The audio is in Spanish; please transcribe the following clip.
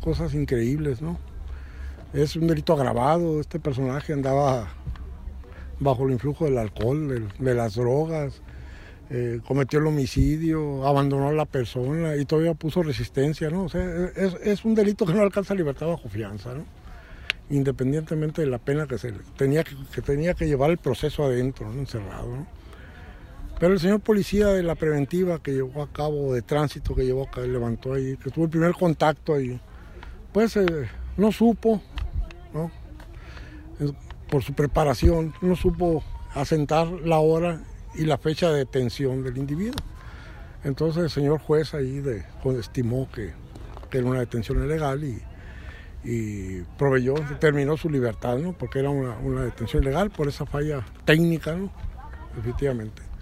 cosas increíbles, ¿no? Es un delito agravado. Este personaje andaba bajo el influjo del alcohol, de las drogas, cometió el homicidio, abandonó a la persona y todavía puso resistencia, ¿no? O sea, es un delito que no alcanza libertad bajo fianza, ¿no? Independientemente de la pena que tenía que llevar el proceso adentro, ¿no? Encerrado, ¿no? Pero el señor policía de la preventiva que llevó a cabo, de tránsito que llevó acá, levantó ahí, que tuvo el primer contacto ahí, pues no supo, ¿no? Por su preparación, no supo asentar la hora y la fecha de detención del individuo. Entonces el señor juez ahí estimó que era una detención ilegal y determinó su libertad, ¿no? Porque era una detención ilegal por esa falla técnica, ¿no? Efectivamente.